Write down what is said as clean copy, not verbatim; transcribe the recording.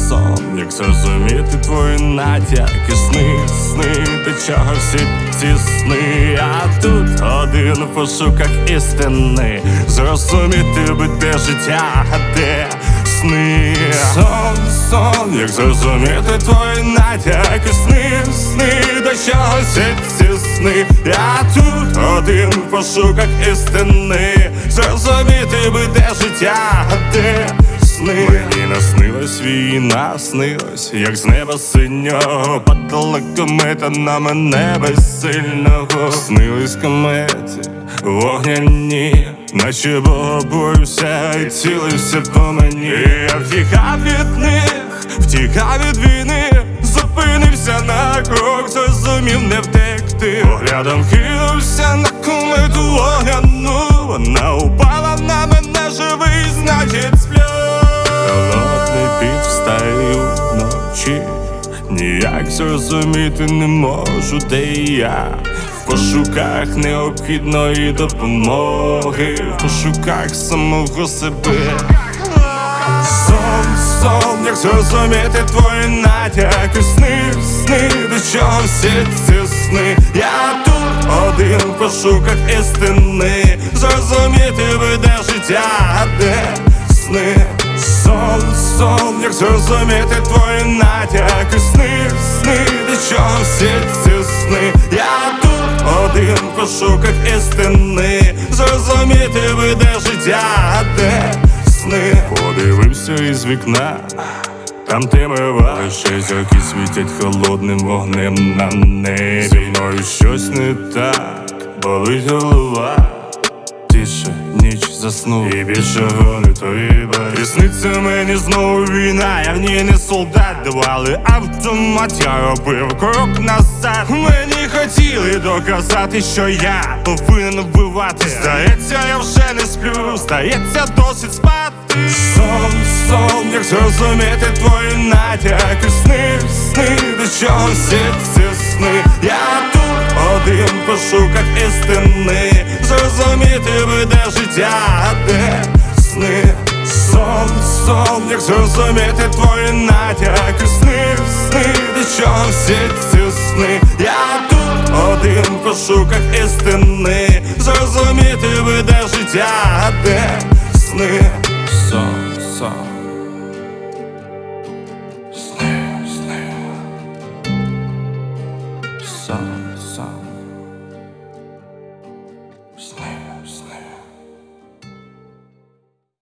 сон, як зрозуміти твої натяки, сни, до чого всі ці сни. А тут один в пошуках істини, зрозуміти би, де життя, а де сни. Сон, як зрозуміти твої натяки, сни, до чого всі ці сни. Я тут один в пошуках істини, зрозуміти би, де життя, а де сни. Мені наснилась війна, снилась, як з неба синього падала комета на мене безсильного. Снились комети вогняні, наче богобоюся і цілився по мені. Я втікав від них, втікав від війни, зупинився на крок, зрозумів не втекти. Поглядом кинувся на комету вогняну, вона упала на мене, живий, значить сплю. Холодний піт встаю вночі, ніяк зрозуміти не можу, де я. В пошуках необхідної допомоги, в пошуках самого себе. Сон, як зрозуміти твої натяки, сни, до чого всі ці сни. Я тут один в пошуках істини, зрозуміти би, де життя, а де сни. Сон, як зрозуміти твої натяки, сни, до чого всі ці сни. Я тут один в пошуках істини, зрозуміти би, де життя, а де сни. Подивився із вікна, там темрява, лише зірки світять холодним вогнем на небі. Зі мною щось не так, болить голова. Тише, ніч заснув і більше не треба. І сниться мені знову війна, я в ній не солдат, давали автомат, я робив крок назад. Мені хотіли доказати, що я повинен вбивати. Здається, я вже не сплю, здається, досить спати. Сон, як зрозуміти твої натяки, сни, до чого всі ці сни. Я тут один в пошуках істини, зрозуміти би, де життя, а де сни. Сон, як зрозуміти твої натяки, сни, до чого всі ці сни. Я тут один в пошуках істини, зрозуміти би, де життя, а де сни. Сон, сни, сон, сни.